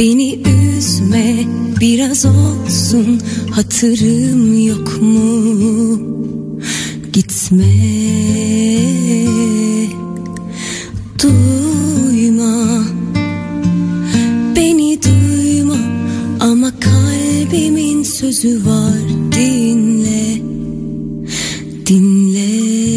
Beni üzme, biraz olsun hatırım yok mu? Gitme, duyma, beni duyma, ama kalbimin sözü var, dinle, dinle.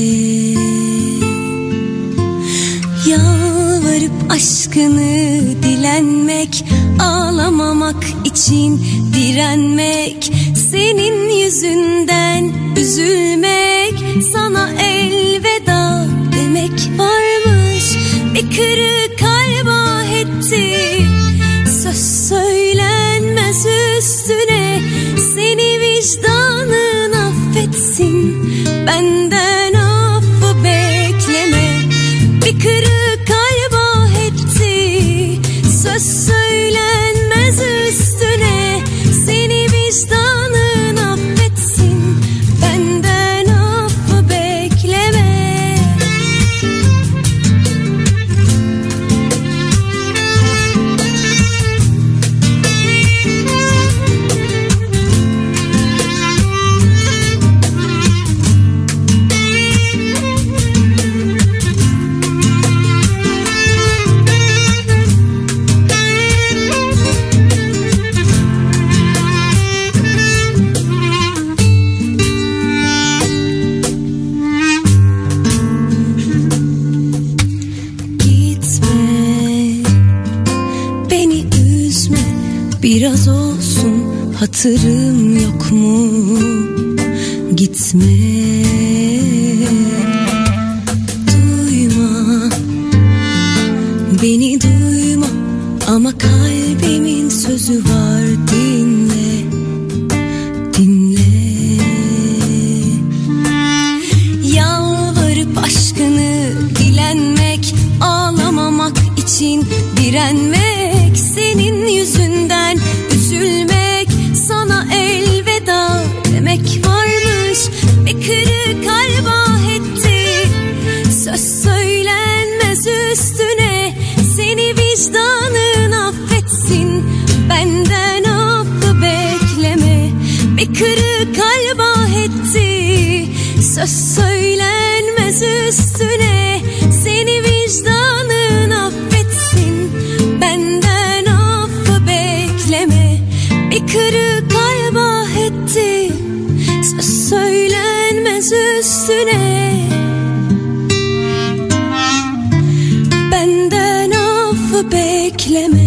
Yalvarıp aşkını dilenmek, ağlamamak için direnmek, senin yüzünden üzülmek, sana elveda demek varmış. Bir kırık kalp ah etti, söz söylenmez üstüne, seni vicdanın affetsin, benden affı bekleme. Bir kırık kalp ah etti, söz söylenmez üstüne, seni vicdanın affetsin, benden affı bekleme. Biraz olsun hatırım yok mu? Gitme, duyma, beni duyma, ama kalbimin sözü var, dinle, dinle. Yalvarıp aşkını dilenmek, ağlamamak için direnmek, senin yüzünden üzülmek, sana elveda demek varmış. Bir kırık kalp ah etti, söz söylenmez üstüne, seni vicdanın affetsin, benden affı bekleme. Bir kırık kalp ah etti, söz söylenmez üstüne, seni vicdanın affetsin, benden affı bekleme. Bir kırık kalp ah etti, söz söylenmez üstüne, benden affı bekleme.